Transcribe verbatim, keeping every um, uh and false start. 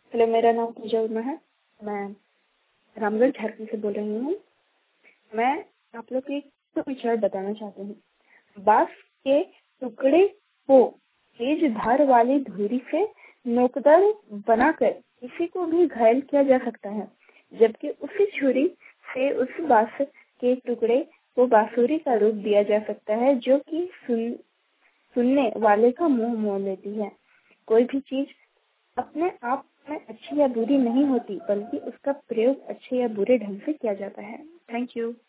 Hello, मेरा नाम पूजा वर्मा है। मैं रामगढ़ झारखंड से बोल रही हूँ। मैं आप लोग को एक तो विचार बताना चाहती हूँ। बांस के टुकड़े को तेज धार वाली धुरी से नोकदार बनाकर किसी को भी घायल किया जा सकता है, जबकि उसी छुरी से उस बांस के टुकड़े को बांसुरी का रूप दिया जा सकता है, जो कि सुन, सुनने वाले का मुंह मोह लेती है। कोई भी चीज अपने आप में अच्छी या बुरी नहीं होती, बल्कि उसका प्रयोग अच्छे या बुरे ढंग से किया जाता है। Thank you.